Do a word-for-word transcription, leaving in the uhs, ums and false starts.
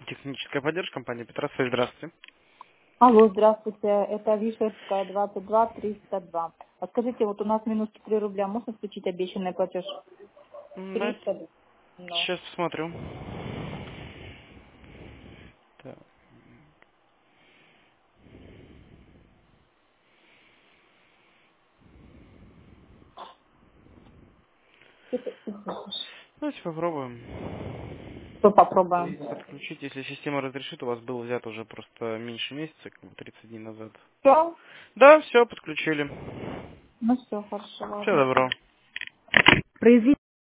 Техническая поддержка компании Петросвязь. Здравствуйте. Алло, здравствуйте. Это Вишерская, двадцать два триста два. А скажите, вот у нас минус четыре рубля. Можно включить обещанный платеж? М, Да, триста? Ну. сейчас посмотрю. Так. Давайте попробуем. Что попробуем? Подключить, если система разрешит, у вас был взят уже просто меньше месяца, как бы тридцать дней назад. Все? Да, все, подключили. Ну все, хорошо, Все ладно. добро. Произвести